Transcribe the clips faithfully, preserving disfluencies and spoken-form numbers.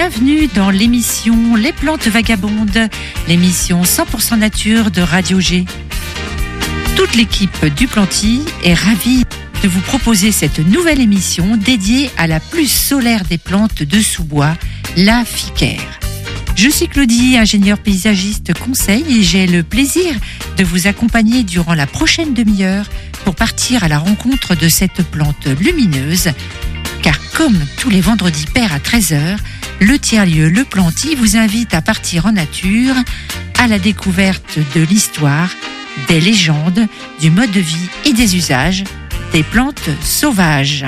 Bienvenue dans l'émission Les Plantes Vagabondes, l'émission cent pour cent nature de Radio G. Toute l'équipe du Planty est ravie de vous proposer cette nouvelle émission dédiée à la plus solaire des plantes de sous-bois, la ficaire. Je suis Claudie, ingénieure paysagiste conseil, et j'ai le plaisir de vous accompagner durant la prochaine demi-heure pour partir à la rencontre de cette plante lumineuse. Car comme tous les vendredis pairs à treize heures, le tiers-lieu Le Planty vous invite à partir en nature, à la découverte de l'histoire, des légendes, du mode de vie et des usages des plantes sauvages.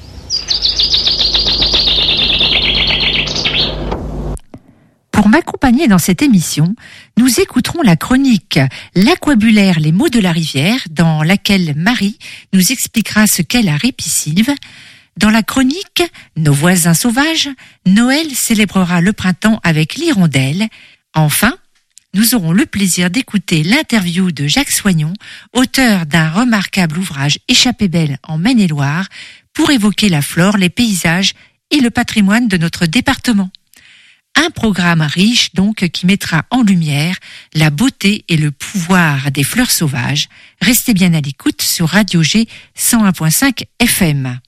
Pour m'accompagner dans cette émission, nous écouterons la chronique L'aquabulaire, les mots de la rivière, dans laquelle Marie nous expliquera ce qu'est la ripisylve. Dans la chronique Nos voisins sauvages, Noël célébrera le printemps avec l'hirondelle. Enfin, nous aurons le plaisir d'écouter l'interview de Jacques Soignon, auteur d'un remarquable ouvrage Échappée belle en Maine-et-Loire, pour évoquer la flore, les paysages et le patrimoine de notre département. Un programme riche donc qui mettra en lumière la beauté et le pouvoir des fleurs sauvages. Restez bien à l'écoute sur Radio G cent un virgule cinq F M.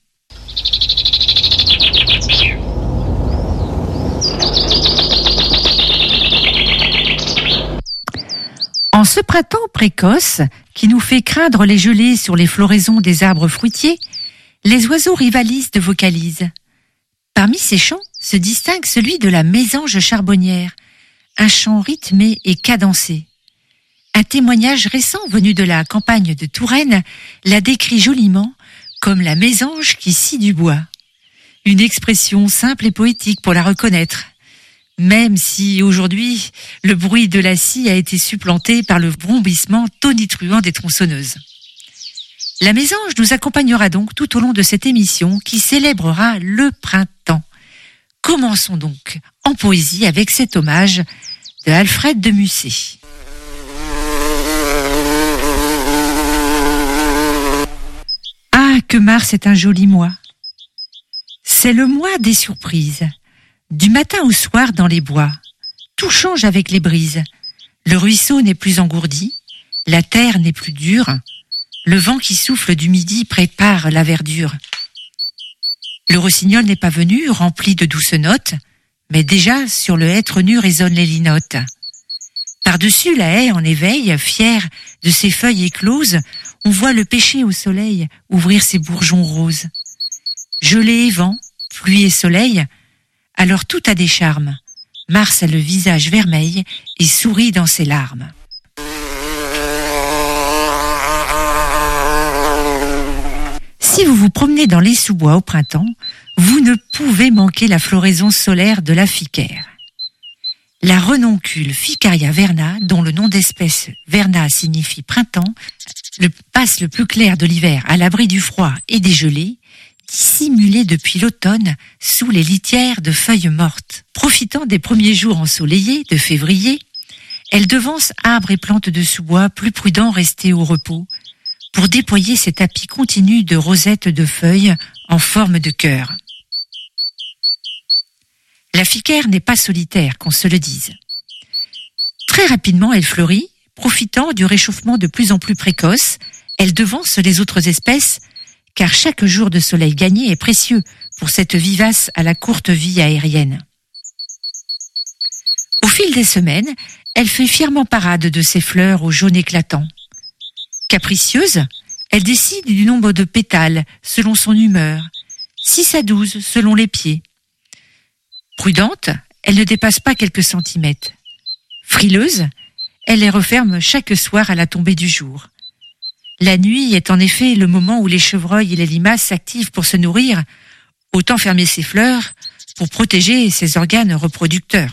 En ce printemps précoce, qui nous fait craindre les gelées sur les floraisons des arbres fruitiers, les oiseaux rivalisent de vocalises. Parmi ces chants se distingue celui de la mésange charbonnière, un chant rythmé et cadencé. Un témoignage récent venu de la campagne de Touraine la décrit joliment comme la mésange qui scie du bois. Une expression simple et poétique pour la reconnaître, même si aujourd'hui le bruit de la scie a été supplanté par le vrombissement tonitruant des tronçonneuses. La mésange nous accompagnera donc tout au long de cette émission qui célébrera le printemps. Commençons donc en poésie avec cet hommage de Alfred de Musset. Ah, que mars est un joli mois. C'est le mois des surprises. Du matin au soir dans les bois, tout change avec les brises. Le ruisseau n'est plus engourdi, la terre n'est plus dure. Le vent qui souffle du midi prépare la verdure. Le rossignol n'est pas venu, rempli de douces notes, mais déjà sur le hêtre nu résonnent les linottes. Par-dessus la haie en éveil, fière de ses feuilles écloses, on voit le pêcher au soleil ouvrir ses bourgeons roses. Gelée et vent, pluie et soleil, alors tout a des charmes. Mars a le visage vermeil et sourit dans ses larmes. Si vous vous promenez dans les sous-bois au printemps, vous ne pouvez manquer la floraison solaire de la ficaire. La renoncule Ficaria verna, dont le nom d'espèce verna signifie printemps, le passe le plus clair de l'hiver à l'abri du froid et des gelées, dissimulée depuis l'automne sous les litières de feuilles mortes. Profitant des premiers jours ensoleillés de février, elle devance arbres et plantes de sous-bois plus prudents restés au repos, pour déployer ses tapis continus de rosettes de feuilles en forme de cœur. La ficaire n'est pas solitaire, qu'on se le dise. Très rapidement, elle fleurit, profitant du réchauffement de plus en plus précoce. Elle devance les autres espèces, car chaque jour de soleil gagné est précieux pour cette vivace à la courte vie aérienne. Au fil des semaines, elle fait fièrement parade de ses fleurs au jaune éclatant. Capricieuse, elle décide du nombre de pétales selon son humeur, six à douze selon les pieds. Prudente, elle ne dépasse pas quelques centimètres. Frileuse, elle les referme chaque soir à la tombée du jour. La nuit est en effet le moment où les chevreuils et les limaces s'activent pour se nourrir, autant fermer ses fleurs pour protéger ses organes reproducteurs.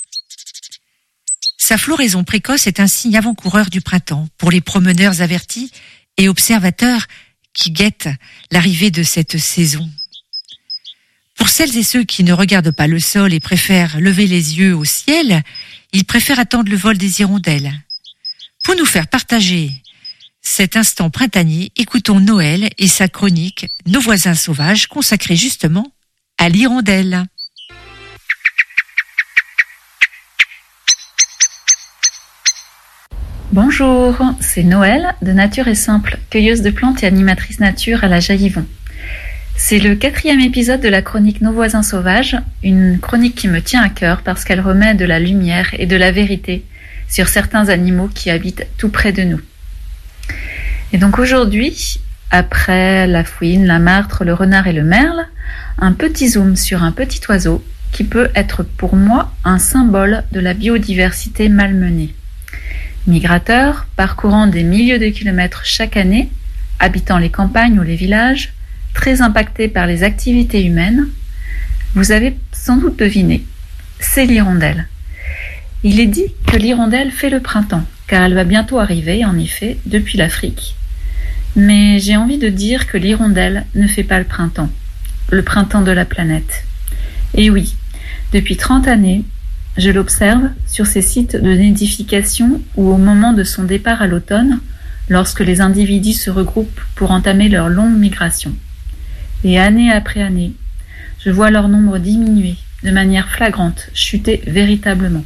Sa floraison précoce est un signe avant-coureur du printemps pour les promeneurs avertis et observateurs qui guettent l'arrivée de cette saison. Pour celles et ceux qui ne regardent pas le sol et préfèrent lever les yeux au ciel, ils préfèrent attendre le vol des hirondelles. Pour nous faire partager cet instant printanier, écoutons Noël et sa chronique « Nos voisins sauvages » consacrée justement à l'hirondelle. Bonjour, c'est Noël de Nature est Simple, cueilleuse de plantes et animatrice nature à la Jaillivon. C'est le quatrième épisode de la chronique Nos voisins sauvages, une chronique qui me tient à cœur parce qu'elle remet de la lumière et de la vérité sur certains animaux qui habitent tout près de nous. Et donc aujourd'hui, après la fouine, la martre, le renard et le merle, un petit zoom sur un petit oiseau qui peut être pour moi un symbole de la biodiversité malmenée. Migrateur, parcourant des milliers de kilomètres chaque année, habitant les campagnes ou les villages, très impacté par les activités humaines, vous avez sans doute deviné, c'est l'hirondelle. Il est dit que l'hirondelle fait le printemps, car elle va bientôt arriver, en effet, depuis l'Afrique. Mais j'ai envie de dire que l'hirondelle ne fait pas le printemps, le printemps de la planète. Et oui, depuis trente années, je l'observe sur ces sites de nidification ou au moment de son départ à l'automne, lorsque les individus se regroupent pour entamer leur longue migration. Et année après année, je vois leur nombre diminuer de manière flagrante, chuter véritablement.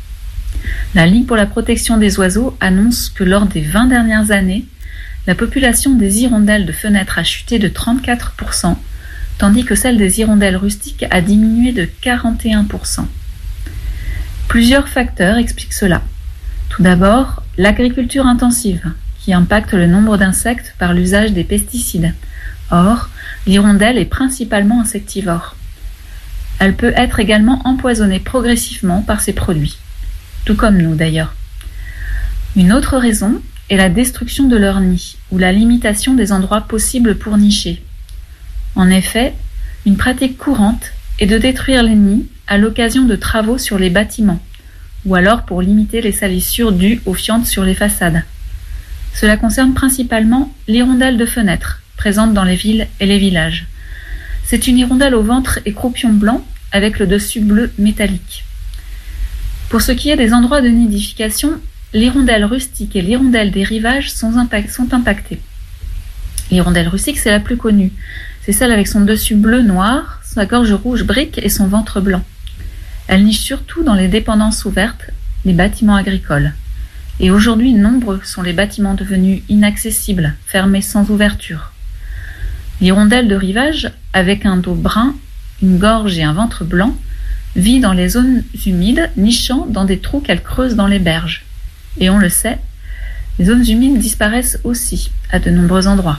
La Ligue pour la protection des oiseaux annonce que lors des vingt dernières années, la population des hirondelles de fenêtres a chuté de trente-quatre pour cent, tandis que celle des hirondelles rustiques a diminué de quarante et un pour cent. Plusieurs facteurs expliquent cela. Tout d'abord, l'agriculture intensive, qui impacte le nombre d'insectes par l'usage des pesticides. Or, l'hirondelle est principalement insectivore. Elle peut être également empoisonnée progressivement par ces produits, tout comme nous d'ailleurs. Une autre raison est la destruction de leurs nids, ou la limitation des endroits possibles pour nicher. En effet, une pratique courante est de détruire les nids à l'occasion de travaux sur les bâtiments, ou alors pour limiter les salissures dues aux fientes sur les façades. Cela concerne principalement l'hirondelle de fenêtre, présente dans les villes et les villages. C'est une hirondelle au ventre et croupion blanc, avec le dessus bleu métallique. Pour ce qui est des endroits de nidification, l'hirondelle rustique et l'hirondelle des rivages sont, impact- sont impactées. L'hirondelle rustique, c'est la plus connue. C'est celle avec son dessus bleu-noir, sa gorge rouge brique et son ventre blanc. Elle niche surtout dans les dépendances ouvertes, les bâtiments agricoles. Et aujourd'hui, nombreux sont les bâtiments devenus inaccessibles, fermés sans ouverture. L'hirondelle de rivage, avec un dos brun, une gorge et un ventre blanc, vit dans les zones humides, nichant dans des trous qu'elle creuse dans les berges. Et on le sait, les zones humides disparaissent aussi à de nombreux endroits.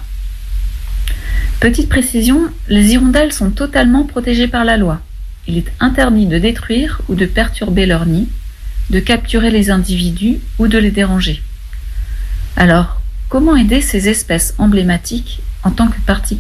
Petite précision, les hirondelles sont totalement protégées par la loi. Il est interdit de détruire ou de perturber leur nid, de capturer les individus ou de les déranger. Alors, comment aider ces espèces emblématiques en tant que particuliers ?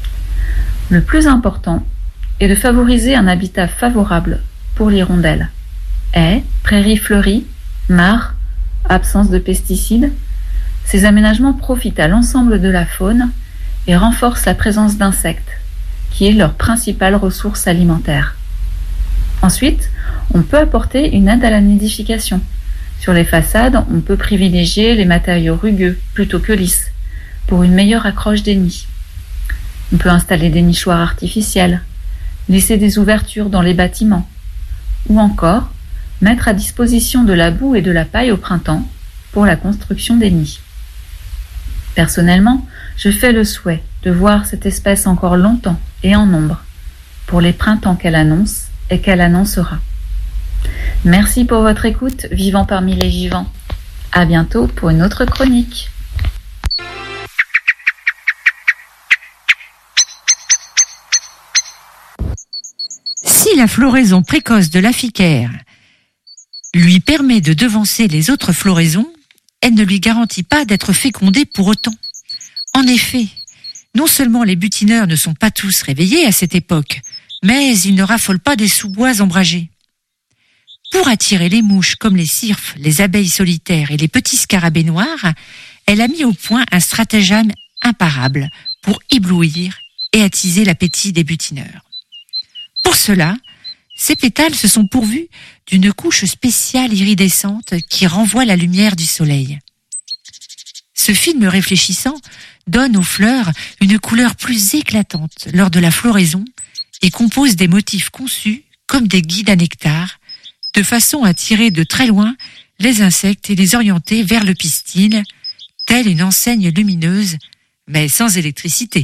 Le plus important est de favoriser un habitat favorable pour l'hirondelle. Haies, prairies fleuries, mares, absence de pesticides, ces aménagements profitent à l'ensemble de la faune et renforcent la présence d'insectes, qui est leur principale ressource alimentaire. Ensuite, on peut apporter une aide à la nidification. Sur les façades, on peut privilégier les matériaux rugueux plutôt que lisses, pour une meilleure accroche des nids. On peut installer des nichoirs artificiels, laisser des ouvertures dans les bâtiments, ou encore mettre à disposition de la boue et de la paille au printemps pour la construction des nids. Personnellement, je fais le souhait de voir cette espèce encore longtemps et en nombre, pour les printemps qu'elle annonce et qu'elle annoncera. Merci pour votre écoute, vivant parmi les vivants. À bientôt pour une autre chronique. Si la floraison précoce de l'aphicaire lui permet de devancer les autres floraisons, elle ne lui garantit pas d'être fécondée pour autant. En effet, non seulement les butineurs ne sont pas tous réveillés à cette époque, mais ils ne raffolent pas des sous-bois ombragés. Pour attirer les mouches comme les cirfes, les abeilles solitaires et les petits scarabées noirs, elle a mis au point un stratagème imparable pour éblouir et attiser l'appétit des butineurs. Pour cela, ces pétales se sont pourvus d'une couche spéciale iridescente qui renvoie la lumière du soleil. Ce film réfléchissant donne aux fleurs une couleur plus éclatante lors de la floraison et compose des motifs conçus comme des guides à nectar, de façon à tirer de très loin les insectes et les orienter vers le pistil, telle une enseigne lumineuse, mais sans électricité.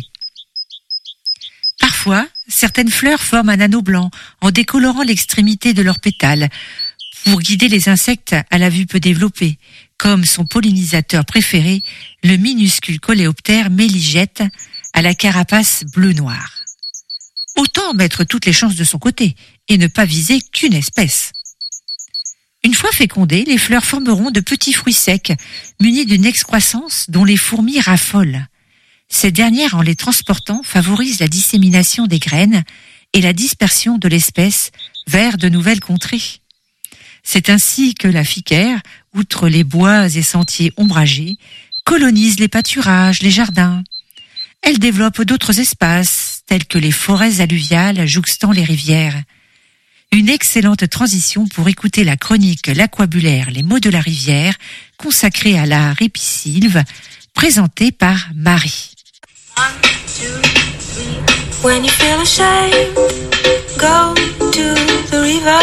Parfois, certaines fleurs forment un anneau blanc en décolorant l'extrémité de leurs pétales pour guider les insectes à la vue peu développée, comme son pollinisateur préféré, le minuscule coléoptère méligette à la carapace bleu-noir. Autant mettre toutes les chances de son côté et ne pas viser qu'une espèce. Une fois fécondées, les fleurs formeront de petits fruits secs, munis d'une excroissance dont les fourmis raffolent. Ces dernières, en les transportant, favorisent la dissémination des graines et la dispersion de l'espèce vers de nouvelles contrées. C'est ainsi que la ficaire, outre les bois et sentiers ombragés, colonise les pâturages, les jardins. Elle développe d'autres espaces, tels que les forêts alluviales jouxtant les rivières. Une excellente transition pour écouter la chronique L'aquabulaire, les mots de la rivière, consacrée à la ripisylve, présentée par Marie. One, two, three. When you feel ashamed, go to the river.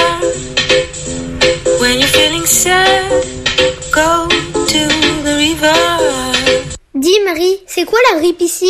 When you're feeling sad, go to the river. Dis Marie, c'est quoi la ripisylve ?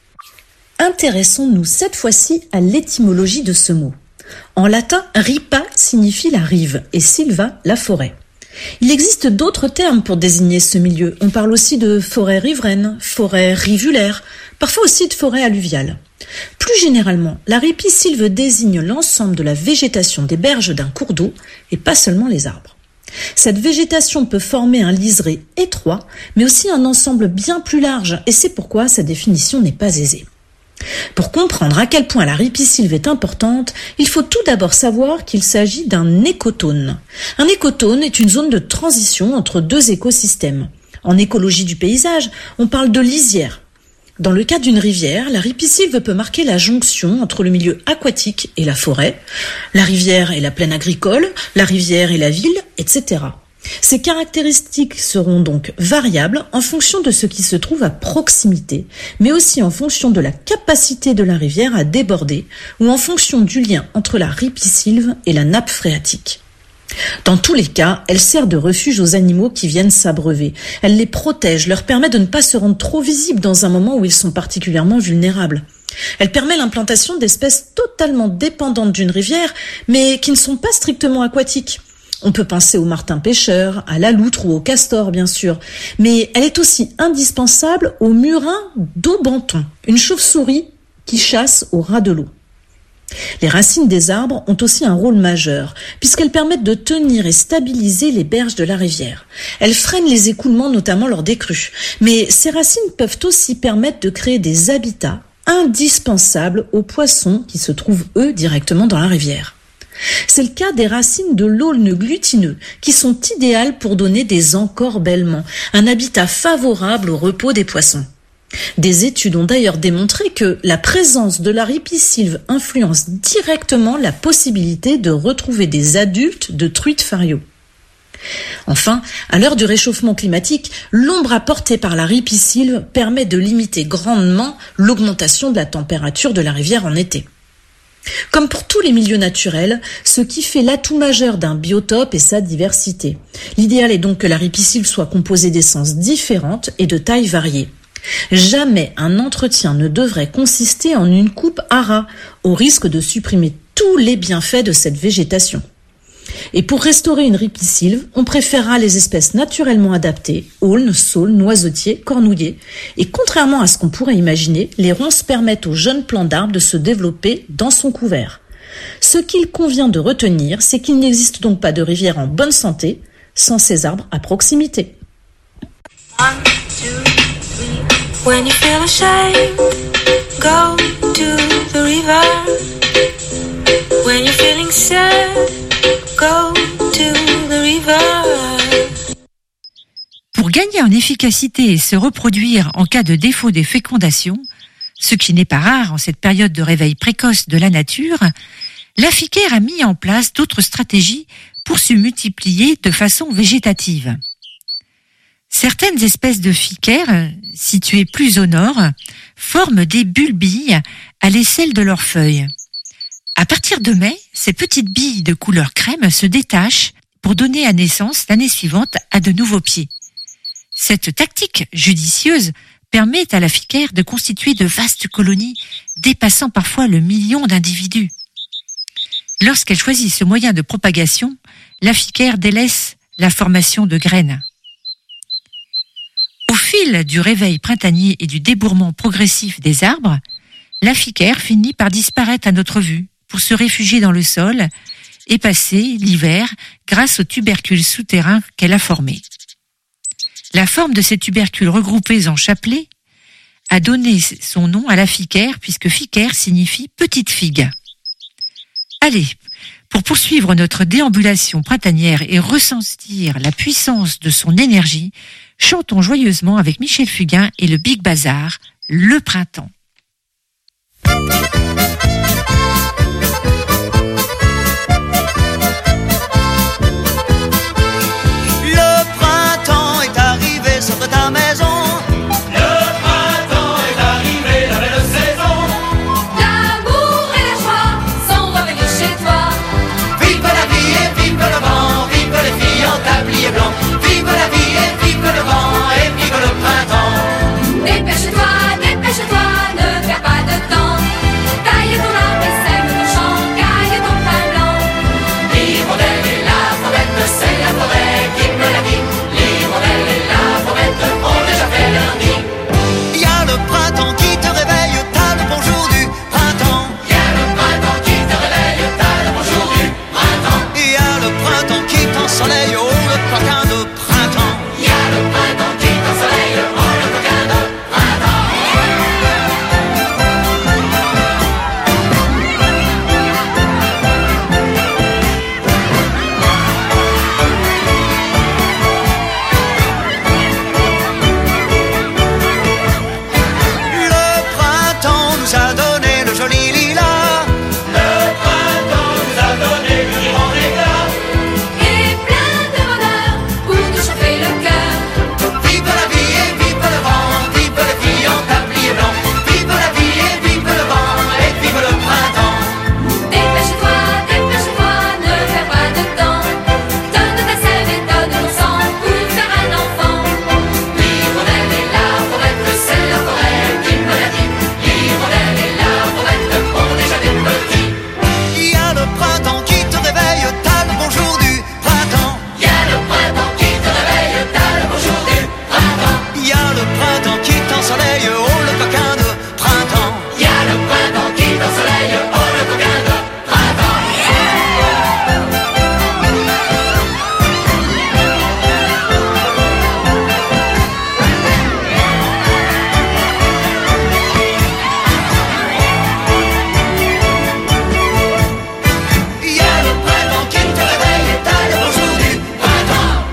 Intéressons-nous cette fois-ci à l'étymologie de ce mot. En latin, ripa signifie la rive et sylva la forêt. Il existe d'autres termes pour désigner ce milieu. On parle aussi de forêt riveraine, forêt rivulaire, parfois aussi de forêt alluviale. Plus généralement, la ripisylve désigne l'ensemble de la végétation des berges d'un cours d'eau et pas seulement les arbres. Cette végétation peut former un liseré étroit, mais aussi un ensemble bien plus large, et c'est pourquoi sa définition n'est pas aisée. Pour comprendre à quel point la ripisylve est importante, il faut tout d'abord savoir qu'il s'agit d'un écotone. Un écotone est une zone de transition entre deux écosystèmes. En écologie du paysage, on parle de lisière. Dans le cas d'une rivière, la ripisylve peut marquer la jonction entre le milieu aquatique et la forêt, la rivière et la plaine agricole, la rivière et la ville, et cetera. Ces caractéristiques seront donc variables en fonction de ce qui se trouve à proximité, mais aussi en fonction de la capacité de la rivière à déborder ou en fonction du lien entre la ripisylve et la nappe phréatique. Dans tous les cas, elle sert de refuge aux animaux qui viennent s'abreuver. Elle les protège, leur permet de ne pas se rendre trop visibles dans un moment où ils sont particulièrement vulnérables. Elle permet l'implantation d'espèces totalement dépendantes d'une rivière, mais qui ne sont pas strictement aquatiques. On peut penser au martin pêcheur, à la loutre ou au castor, bien sûr. Mais elle est aussi indispensable au murin d'Aubenton, une chauve-souris qui chasse au ras de l'eau. Les racines des arbres ont aussi un rôle majeur, puisqu'elles permettent de tenir et stabiliser les berges de la rivière. Elles freinent les écoulements, notamment lors des crues. Mais ces racines peuvent aussi permettre de créer des habitats indispensables aux poissons qui se trouvent, eux, directement dans la rivière. C'est le cas des racines de l'aulne glutineux, qui sont idéales pour donner des encorbellements, un habitat favorable au repos des poissons. Des études ont d'ailleurs démontré que la présence de la ripisylve influence directement la possibilité de retrouver des adultes de truites fario. Enfin, à l'heure du réchauffement climatique, l'ombre apportée par la ripisylve permet de limiter grandement l'augmentation de la température de la rivière en été. Comme pour tous les milieux naturels, ce qui fait l'atout majeur d'un biotope est sa diversité. L'idéal est donc que la ripisylve soit composée d'essences différentes et de tailles variées. Jamais un entretien ne devrait consister en une coupe à ras, au risque de supprimer tous les bienfaits de cette végétation. Et pour restaurer une ripisylve, on préférera les espèces naturellement adaptées, aulnes, saules, noisetiers, cornouillers. Et contrairement à ce qu'on pourrait imaginer, les ronces permettent aux jeunes plants d'arbres de se développer dans son couvert. Ce qu'il convient de retenir, c'est qu'il n'existe donc pas de rivière en bonne santé sans ces arbres à proximité. One, two, three. When you feel ashamed, go to the river. When you're feeling sad, go to the river. Pour gagner en efficacité et se reproduire en cas de défaut des fécondations, ce qui n'est pas rare en cette période de réveil précoce de la nature, la ficaire a mis en place d'autres stratégies pour se multiplier de façon végétative. Certaines espèces de ficaires, situées plus au nord, forment des bulbilles à l'aisselle de leurs feuilles. À partir de mai, ces petites billes de couleur crème se détachent pour donner à naissance l'année suivante à de nouveaux pieds. Cette tactique judicieuse permet à la ficaire de constituer de vastes colonies dépassant parfois le million d'individus. Lorsqu'elle choisit ce moyen de propagation, la ficaire délaisse la formation de graines. Au fil du réveil printanier et du débourrement progressif des arbres, la ficaire finit par disparaître à notre vue pour se réfugier dans le sol et passer l'hiver grâce aux tubercules souterrains qu'elle a formés. La forme de ces tubercules regroupés en chapelets a donné son nom à la ficaire puisque ficaire signifie petite figue. Allez, pour poursuivre notre déambulation printanière et ressentir la puissance de son énergie, chantons joyeusement avec Michel Fugain et le Big Bazar, le printemps. Le printemps est arrivé sur ta maison. Le printemps est arrivé, la belle saison. L'amour et la joie sont revenus chez toi. Vive la vie et vive le vent, vive les filles en tablier blanc. Vive la vie et vive le vent et vive le printemps. Dépêche-toi, dépêche-toi, ne perds pas de temps. Taille ton arbre et sème ton champ, caille ton pain blanc. L'hirondelle et la fauvette, c'est la forêt qui me l'a dit. L'hirondelle et la fauvette ont déjà fait leur nid. Y a le printemps qui te réveille, t'as le bonjour du printemps. Y a le printemps qui te réveille, t'as le bonjour du printemps. Y a le printemps qui t'ensoleille, oh le coquin de printemps. Y a le printemps qui t'ensoleille, oh le coquin de printemps. Le printemps nous a donné le joli lilas. Le printemps nous a donné le vivant éclat. Et plein de bonheur pour nous chauffer le cœur. Vive la vie et vive le vent, vive les filles en tablier blanc. Vive la vie et vive le vent et vive le printemps. Dépêche-toi, dépêche-toi, ne perds pas de temps. Donne ta sève et donne ton sang pour faire un enfant. L'hirondelle et la fauvette, c'est la forêt qui me l'a dit. L'hirondelle et la fauvette ont déjà des petits. Y a le printemps qui te réveille, t'as le bonjour du printemps. Y a le printemps qui te réveille, t'as le bonjour du printemps. Y a le printemps qui t'ensoleille, oh le coquin de printemps. Y a le printemps qui t'ensoleille, oh le coquin de printemps. Y a le printemps qui te réveille, t'as le bonjour du printemps.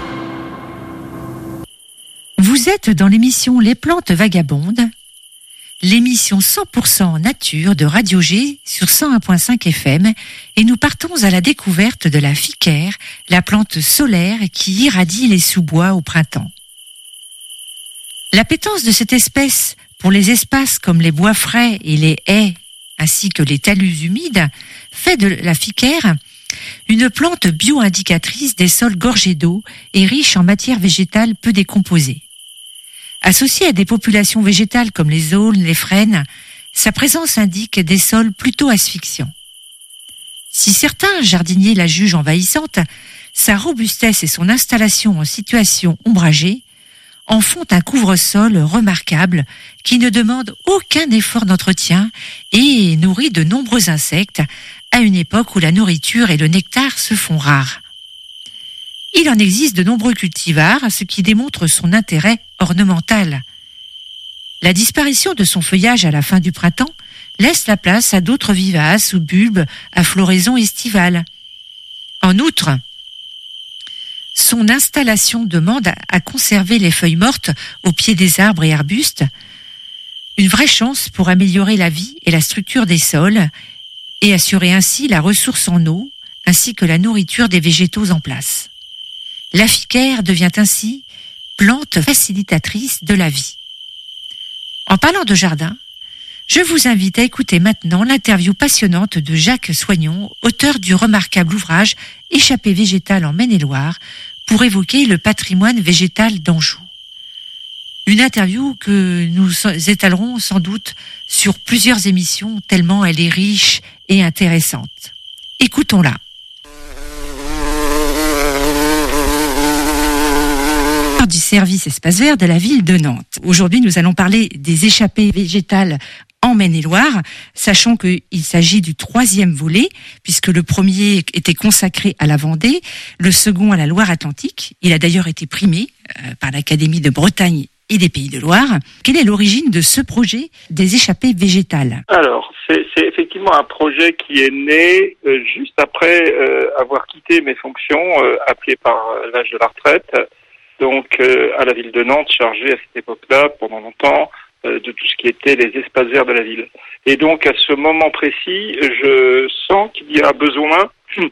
Vous êtes dans l'émission Les Plantes Vagabondes, l'émission cent pour cent nature de Radio G sur cent un virgule cinq F M, et nous partons à la découverte de la ficaire, la plante solaire qui irradie les sous-bois au printemps. L'appétence de cette espèce pour les espaces comme les bois frais et les haies, ainsi que les talus humides, fait de la ficaire une plante bio-indicatrice des sols gorgés d'eau et riche en matières végétales peu décomposées. Associée à des populations végétales comme les aulnes, les frênes, sa présence indique des sols plutôt asphyxiants. Si certains jardiniers la jugent envahissante, sa robustesse et son installation en situation ombragée en font un couvre-sol remarquable qui ne demande aucun effort d'entretien et nourrit de nombreux insectes à une époque où la nourriture et le nectar se font rares. Il en existe de nombreux cultivars, ce qui démontre son intérêt ornemental. La disparition de son feuillage à la fin du printemps laisse la place à d'autres vivaces ou bulbes à floraison estivale. En outre, son installation demande à conserver les feuilles mortes au pied des arbres et arbustes, une vraie chance pour améliorer la vie et la structure des sols et assurer ainsi la ressource en eau ainsi que la nourriture des végétaux en place. La ficaire devient ainsi plante facilitatrice de la vie. En parlant de jardin, Je vous invite à écouter maintenant l'interview passionnante de Jacques Soignon, auteur du remarquable ouvrage Échappée végétale en Maine-et-Loire, pour évoquer le patrimoine végétal d'Anjou. Une interview que nous étalerons sans doute sur plusieurs émissions tellement elle est riche et intéressante. Écoutons-la. Du service espace vert de la ville de Nantes. Aujourd'hui, nous allons parler des échappées végétales en Maine-et-Loire, sachant qu'il s'agit du troisième volet, puisque le premier était consacré à la Vendée, le second à la Loire-Atlantique. Il a d'ailleurs été primé euh, par l'Académie de Bretagne et des Pays de Loire. Quelle est l'origine de ce projet des échappées végétales ? Alors, c'est, c'est effectivement un projet qui est né euh, juste après euh, avoir quitté mes fonctions, euh, appelées par euh, l'âge de la retraite, donc euh, à la ville de Nantes, chargée à cette époque-là, pendant longtemps, euh, de tout ce qui était les espaces verts de la ville. Et donc, à ce moment précis, je sens qu'il y a besoin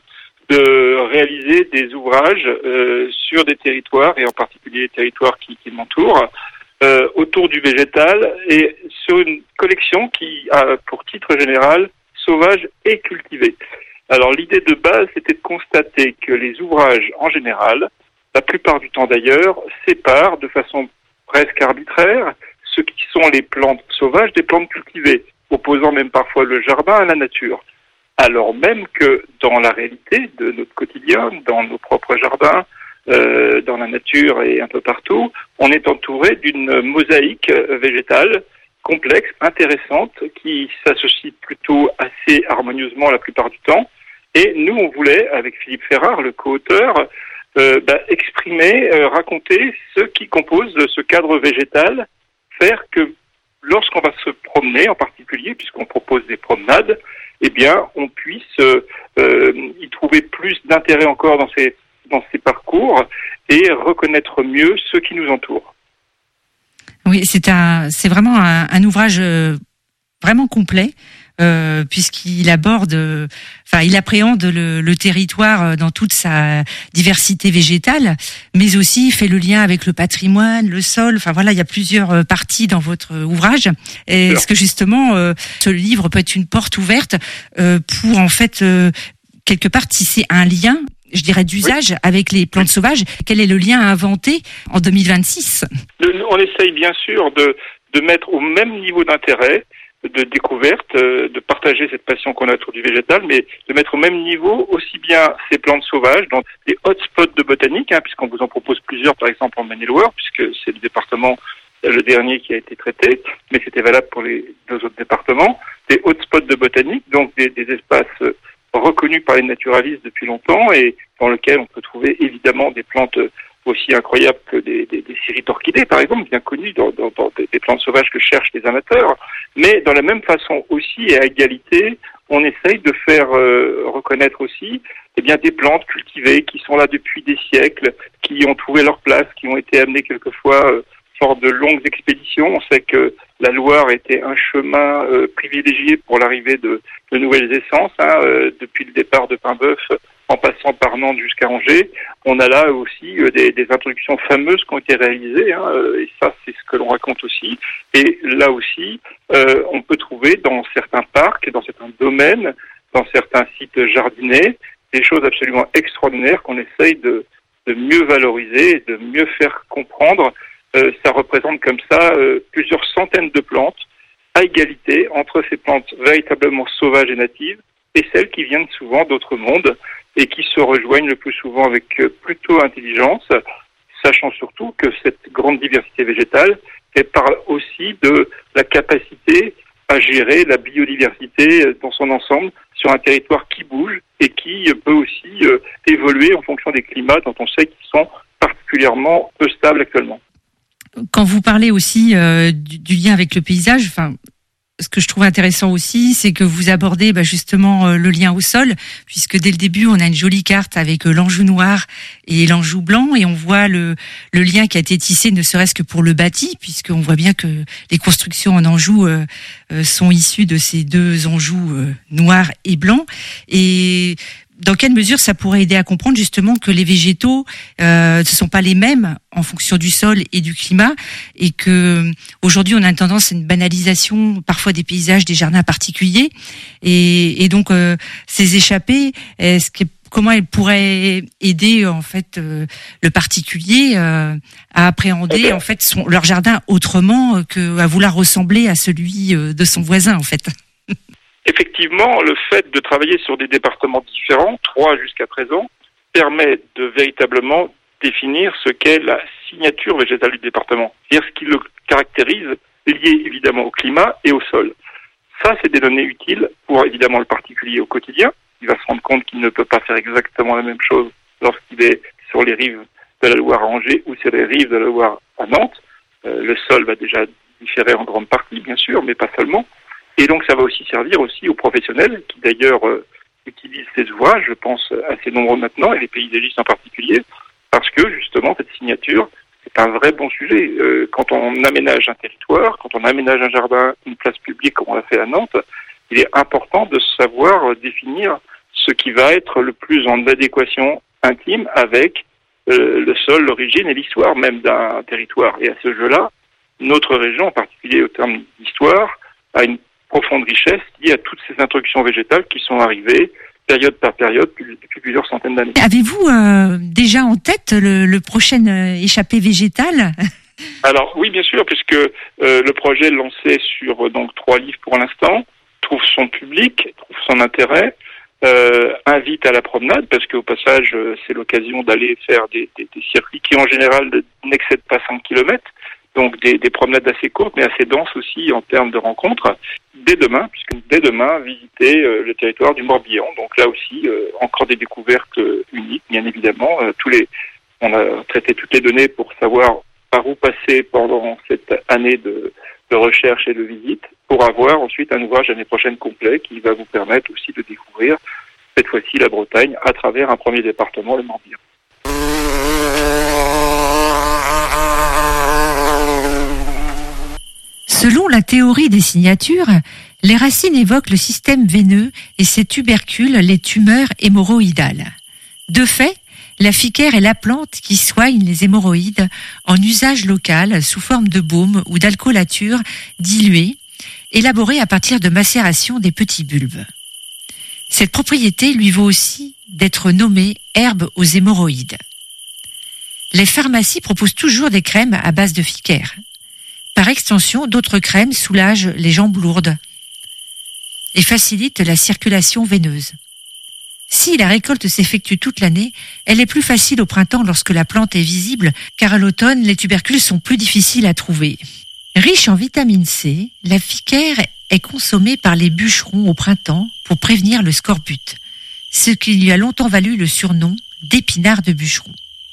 de réaliser des ouvrages euh, sur des territoires, et en particulier les territoires qui, qui m'entourent, euh, autour du végétal, et sur une collection qui a pour titre général « Sauvage et cultivé ». Alors, l'idée de base, c'était de constater que les ouvrages, en général, la plupart du temps d'ailleurs, séparent de façon presque arbitraire ce qui sont les plantes sauvages des plantes cultivées, opposant même parfois le jardin à la nature. Alors même que dans la réalité de notre quotidien, dans nos propres jardins, euh, dans la nature et un peu partout, on est entouré d'une mosaïque végétale complexe, intéressante, qui s'associe plutôt assez harmonieusement la plupart du temps. Et nous, on voulait, avec Philippe Ferrard, le co-auteur, Euh, bah, exprimer, euh, raconter ce qui compose ce cadre végétal, faire que lorsqu'on va se promener en particulier, puisqu'on propose des promenades, eh bien, on puisse euh, euh, y trouver plus d'intérêt encore dans ces, dans ces parcours et reconnaître mieux ceux qui nous entourent. Oui, c'est un, c'est vraiment un, un ouvrage euh, vraiment complet. Euh, puisqu'il aborde, euh, enfin, il appréhende le, le territoire dans toute sa diversité végétale, mais aussi fait le lien avec le patrimoine, le sol. Enfin voilà, il y a plusieurs parties dans votre ouvrage. Et est-ce que justement, euh, ce livre peut être une porte ouverte euh, pour en fait euh, quelque part tisser un lien, je dirais, d'usage oui. avec les plantes sauvages. Quel est le lien à inventer en deux mille vingt-six ? On essaye bien sûr de, de mettre au même niveau d'intérêt, de découverte, de partager cette passion qu'on a autour du végétal, mais de mettre au même niveau aussi bien ces plantes sauvages dans des hotspots de botanique, hein, puisqu'on vous en propose plusieurs, par exemple en Maine-et-Loire, puisque c'est le département, le dernier qui a été traité, mais c'était valable pour les deux autres départements, des hotspots de botanique, donc des, des espaces reconnus par les naturalistes depuis longtemps et dans lesquels on peut trouver évidemment des plantes aussi incroyables que des, des, des scirites orchidées, par exemple, bien connues dans, dans, dans des plantes sauvages que cherchent les amateurs. Mais dans la même façon aussi, et à égalité, on essaye de faire euh, reconnaître aussi eh bien, des plantes cultivées qui sont là depuis des siècles, qui ont trouvé leur place, qui ont été amenées quelquefois euh, lors de longues expéditions. On sait que la Loire était un chemin euh, privilégié pour l'arrivée de, de nouvelles essences, hein, euh, depuis le départ de Paimboeuf en passant par Nantes jusqu'à Angers. On a là aussi euh, des, des introductions fameuses qui ont été réalisées, hein, euh, et ça c'est ce que l'on raconte aussi. Et là aussi, euh, on peut trouver dans certains parcs, dans certains domaines, dans certains sites jardinés, des choses absolument extraordinaires qu'on essaye de, de mieux valoriser et de mieux faire comprendre. Euh, ça représente comme ça euh, plusieurs centaines de plantes à égalité entre ces plantes véritablement sauvages et natives et celles qui viennent souvent d'autres mondes et qui se rejoignent le plus souvent avec euh, plutôt intelligence, sachant surtout que cette grande diversité végétale, elle parle aussi de la capacité à gérer la biodiversité dans son ensemble sur un territoire qui bouge et qui peut aussi euh, évoluer en fonction des climats dont on sait qu'ils sont particulièrement peu stables actuellement. Quand vous parlez aussi euh, du, du lien avec le paysage, enfin, ce que je trouve intéressant aussi, c'est que vous abordez bah, justement euh, le lien au sol, puisque dès le début, on a une jolie carte avec euh, l'Anjou noir et l'Anjou blanc, et on voit le, le lien qui a été tissé, ne serait-ce que pour le bâti, puisqu'on voit bien que les constructions en Anjou euh, euh, sont issues de ces deux Anjous euh, noirs et blancs. Et dans quelle mesure ça pourrait aider à comprendre justement que les végétaux euh, ce sont pas les mêmes en fonction du sol et du climat, et que aujourd'hui on a une tendance à une banalisation parfois des paysages, des jardins particuliers, et, et donc euh, ces échappées, est-ce que comment elles pourraient aider en fait euh, le particulier euh, à appréhender en fait son, leur jardin autrement que à vouloir ressembler à celui euh, de son voisin en fait. Effectivement, le fait de travailler sur des départements différents, trois jusqu'à présent, permet de véritablement définir ce qu'est la signature végétale du département, c'est-à-dire ce qui le caractérise, lié évidemment au climat et au sol. Ça, c'est des données utiles pour évidemment le particulier au quotidien. Il va se rendre compte qu'il ne peut pas faire exactement la même chose lorsqu'il est sur les rives de la Loire à Angers ou sur les rives de la Loire à Nantes. Euh, le sol va déjà différer en grande partie, bien sûr, mais pas seulement. Et donc ça va aussi servir aussi aux professionnels qui d'ailleurs euh, utilisent ces ouvrages, je pense assez nombreux maintenant, et les paysagistes en particulier, parce que justement cette signature, c'est un vrai bon sujet. Euh, quand on aménage un territoire, quand on aménage un jardin, une place publique comme on l'a fait à Nantes, il est important de savoir définir ce qui va être le plus en adéquation intime avec euh, le sol, l'origine et l'histoire même d'un territoire. Et à ce jeu-là, notre région, en particulier au terme d'histoire, a une profonde richesse liée à toutes ces introductions végétales qui sont arrivées période par période depuis plusieurs centaines d'années. Avez-vous euh, déjà en tête le, le prochain euh, échappée végétale ? Alors oui, bien sûr, puisque euh, le projet lancé sur euh, donc trois livres pour l'instant trouve son public, trouve son intérêt, euh, invite à la promenade, parce qu'au passage, euh, c'est l'occasion d'aller faire des, des, des circuits qui en général n'excèdent pas cinq kilomètres. Donc des, des promenades assez courtes, mais assez denses aussi en termes de rencontres. Dès demain, puisque dès demain, visiter euh, le territoire du Morbihan. Donc là aussi, euh, encore des découvertes euh, uniques, bien évidemment. Euh, tous les, on a traité toutes les données pour savoir par où passer pendant cette année de, de recherche et de visite, pour avoir ensuite un ouvrage l'année prochaine complet qui va vous permettre aussi de découvrir cette fois-ci la Bretagne à travers un premier département, le Morbihan. Selon la théorie des signatures, les racines évoquent le système veineux et ses tubercules les tumeurs hémorroïdales. De fait, la ficaire est la plante qui soigne les hémorroïdes en usage local sous forme de baume ou d'alcoolature diluée, élaborée à partir de macération des petits bulbes. Cette propriété lui vaut aussi d'être nommée herbe aux hémorroïdes. Les pharmacies proposent toujours des crèmes à base de ficaire. Par extension, d'autres crèmes soulagent les jambes lourdes et facilitent la circulation veineuse. Si la récolte s'effectue toute l'année, elle est plus facile au printemps lorsque la plante est visible, car à l'automne, les tubercules sont plus difficiles à trouver. Riche en vitamine C, la ficaire est consommée par les bûcherons au printemps pour prévenir le scorbut, ce qui lui a longtemps valu le surnom d'épinard de bûcheron.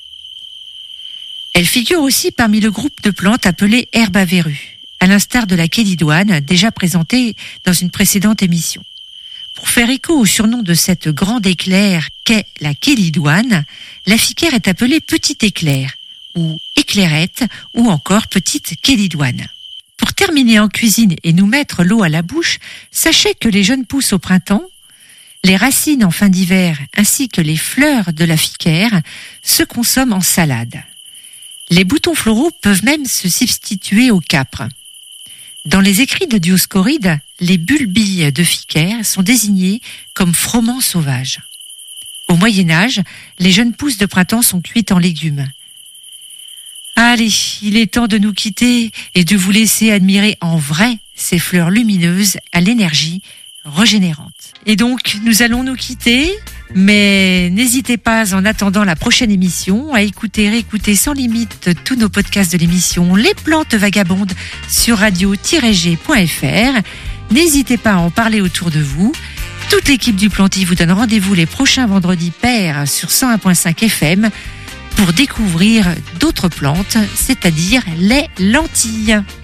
Elle figure aussi parmi le groupe de plantes appelées herbes à verrues, à l'instar de la kélidoine, déjà présentée dans une précédente émission. Pour faire écho au surnom de cette grande éclair qu'est la kélidoine, la ficaire est appelée petite éclair, ou éclairette, ou encore petite kélidoine. Pour terminer en cuisine et nous mettre l'eau à la bouche, sachez que les jeunes pousses au printemps, les racines en fin d'hiver ainsi que les fleurs de la ficaire se consomment en salade. Les boutons floraux peuvent même se substituer au capre. Dans les écrits de Dioscoride, les bulbilles de ficaire sont désignées comme froment sauvages. Au Moyen-Âge, les jeunes pousses de printemps sont cuites en légumes. Allez, il est temps de nous quitter et de vous laisser admirer en vrai ces fleurs lumineuses à l'énergie régénérante. Et donc, nous allons nous quitter, mais n'hésitez pas, en attendant la prochaine émission, à écouter et réécouter sans limite tous nos podcasts de l'émission Les Plantes Vagabondes sur radio tiret g point f r. N'hésitez pas à en parler autour de vous. Toute l'équipe du Planty vous donne rendez-vous les prochains vendredis pairs sur cent un virgule cinq F M pour découvrir d'autres plantes, c'est-à-dire les lentilles.